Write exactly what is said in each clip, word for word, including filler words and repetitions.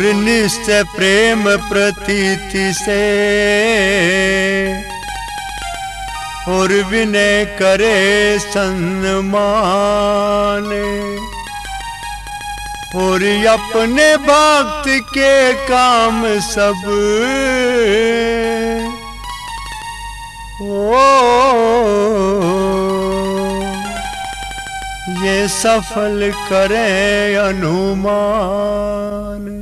निश्चय प्रेम प्रतीति से और विनय करे सम्मान और अपने भक्त के काम सब ओ ये सफल करे अनुमान।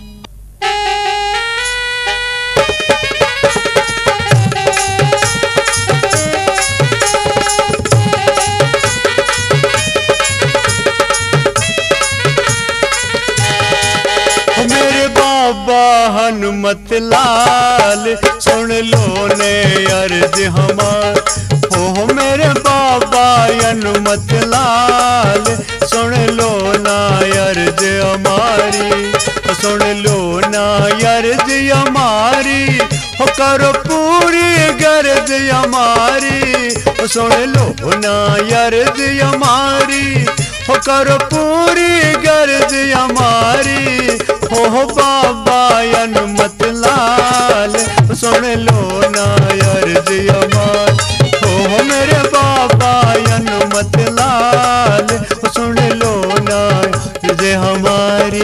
मेरे बाबा हनुमत लाल सुन लो ने अर्ज हमार। ओ मेरे बाबा हनुमत लाल सुन लो ना अर्ज हमारी, सुन लो ना अर्ज हमारी, हो करो पूरी गर्ज हमारी, सुन लो ना अर्ज हमारी, हो करो पूरी गर्ज हमारी। हो बाबा हनुमत लाल सुन लो ना अर्ज हमारी, हो मेरे बाबा हनुमत लाल सुन लो ना अर्ज हमारी।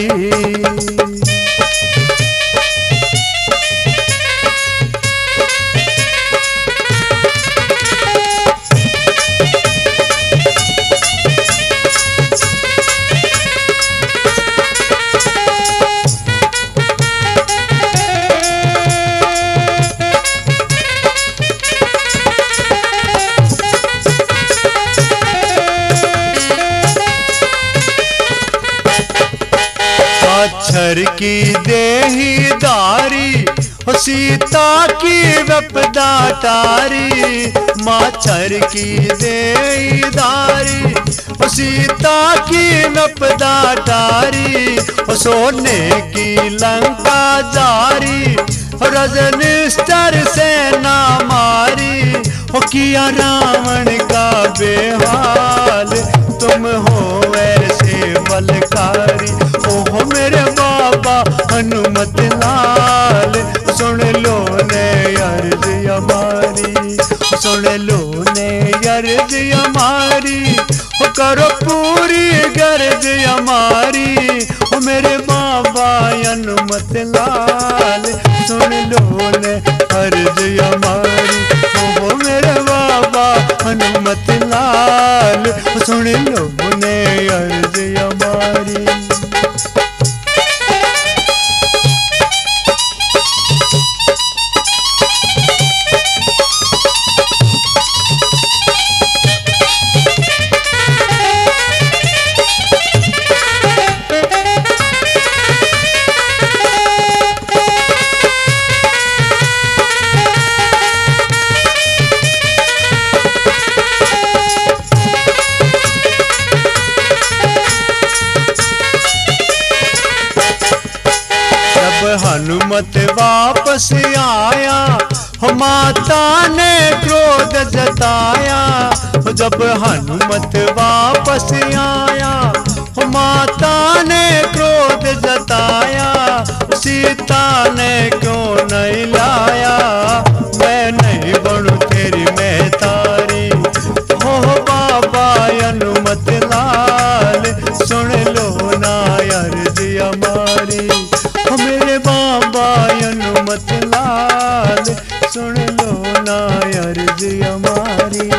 अक्षर की देही दारी, सीता की विपदा तारी, माछर की देही दारी, सीता की विपदा तारी, सोने की लंका जारी, रजनीस्तर से ना मारी, हो किया रावण का बेहाल, तुम हो ऐसे बलकारी। ओ मेरे बाबा हनुमत लाल सुन लो ने अर्ज हमारी, सुन लो ने अर्ज हमारी, हो करो पूरी गर्ज हमारी। ओ मेरे बाबा हनुमत लाल सुन लो ने अर्ज हमारी, ओ मेरे बाबा हनुमत लाल सुन लो ने अर्ज हमारी। हनुमत वापस आया, हो माता ने क्रोध जताया, जब हनुमत वापस आया, हो माता ने क्रोध जताया, सीता ने क्यों नहीं लाया, मैं नहीं बनूं तेरी मैं तारी। हो बाबा हनुमत लाल सुन लो ना अर्ज हमारी, हो मेरे बाबा हनुमत लाल सुन लो ना अर्ज हमारी।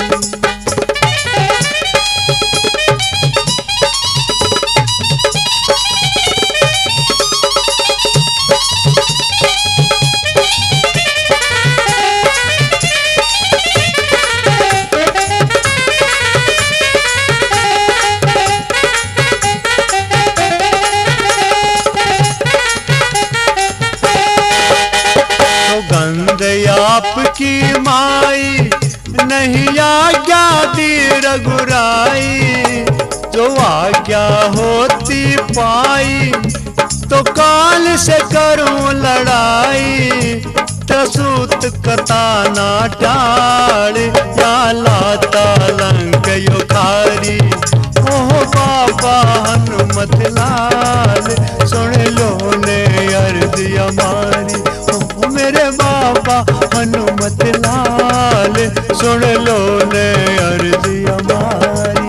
आपकी माई नहीं आज्ञा दी रघुराई, जो आज्ञा होती पाई तो काल से करूं लड़ाई, त्रसूत कथा ना टाड़ या लाता लंक युखारी। ओह बाबा हनुमत लाल सुन लो ने सुन लो ने अर्जी हमारी।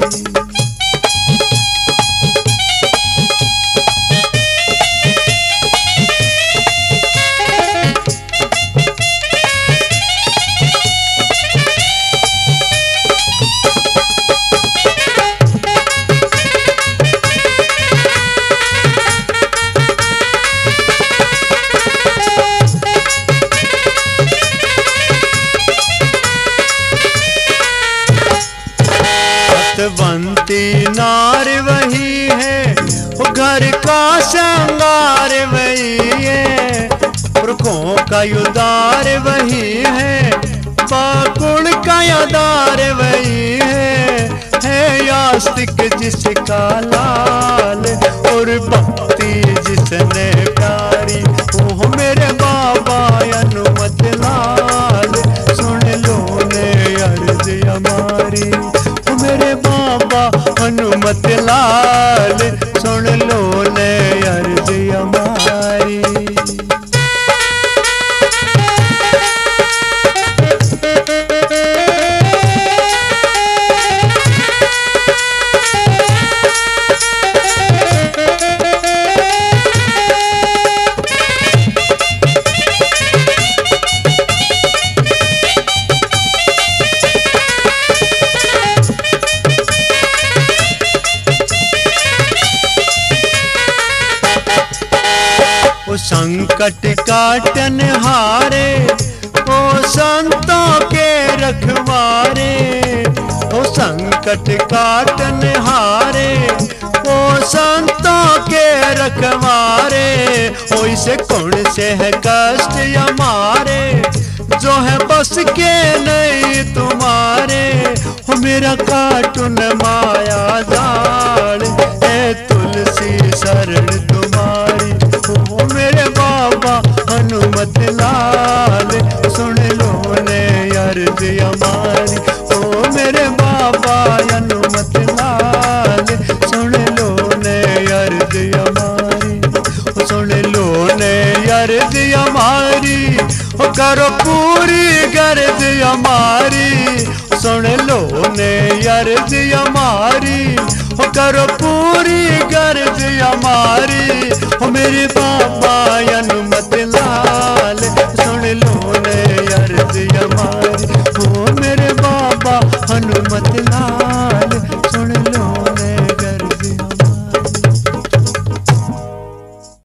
बनती नार वही है, वो घर का श्रृंगार वही है, पुरखों का युदार वही है, बाकुल का यादार वही है, है यास्तिक जिसका लाल और भक्ति जिसने प्यारी, ओह मेरे बाबा अनुमत लाल, सुन लो ने अर्ज हमारी। मेरे बाबा हनुमत लाल, सुन लो ने अर्ज हमारी। ओ संकट काटन हारे, ओ संतों के रखवारे, ओ संकट काटन हारे, ओ संतों के रखवारे, ओ इसे कौन से है कष्ट हमारे, जो है बस के नहीं तुम्हारे, हो मेरा काटुन माया जाल, है तुलसी शरण तुम्हारी, ओ मेरे बाबा हनुमत लाल, सुन लो ने अर्ज हमारी। ओ मेरे बाबा हनुमत लाल, सुन लो ने अर्ज हमारी, सुन लो ने अर्ज हमारी, ओ करो पूरी गर्ज हमारी, सुन लो ने अर्ज हमारी, ओ करो पूरी गर्ज हमारी, ओ मेरे बाबा अनुमत लाल, सुन लो ने अर्ज हमारी, ओ मेरे बाबा हनुमत लाल।